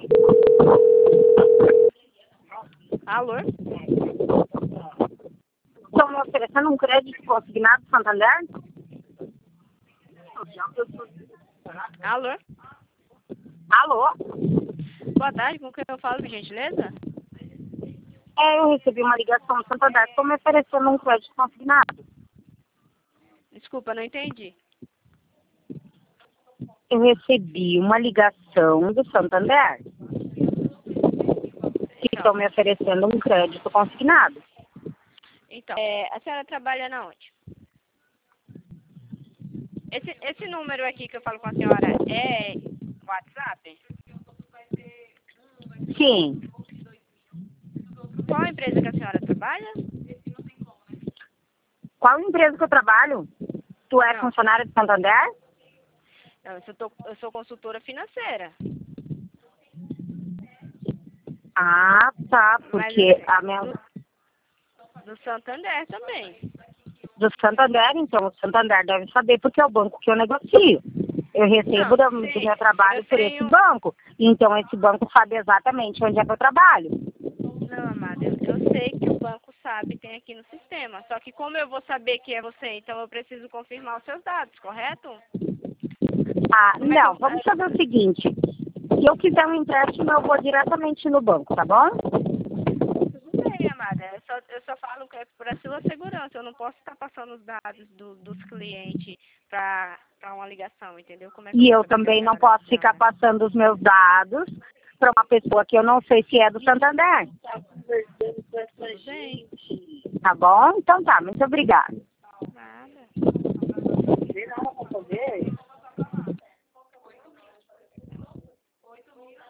Alô? Estão me oferecendo um crédito consignado do Santander? Alô? Alô? Boa tarde, com quem eu falo, por gentileza? Eu recebi uma ligação do Santander. Estão me oferecendo um crédito consignado. Desculpa, não entendi. Eu recebi uma ligação do Santander que estão me oferecendo um crédito consignado. Então, a senhora trabalha na onde? Esse número aqui que eu falo com a senhora é WhatsApp? Sim. Qual a empresa que a senhora trabalha? Qual empresa que eu trabalho? Tu é Não. funcionária do Santander? Não, eu sou consultora financeira. Ah, tá. Porque a minha... Do Santander também. Do Santander, então. O Santander deve saber porque é o banco que eu negocio. Eu recebo do meu trabalho por esse banco. Então, esse banco sabe exatamente onde é que eu trabalho. Não, amada, eu sei que o banco sabe, tem aqui no sistema. Só que como eu vou saber que é você, então eu preciso confirmar os seus dados, correto? Não, vamos fazer o seguinte. Se eu quiser um empréstimo, eu vou diretamente no banco, tá bom? Tudo bem, amada. Eu só falo que é por a sua segurança. Eu não posso estar passando os dados dos clientes para uma ligação, entendeu? Como é que E eu vou saber também que a não senhora posso não? ficar passando os meus dados para uma pessoa que eu não sei se é do Santander. Tudo bem. Tá bom? Então tá, muito obrigada. Nada.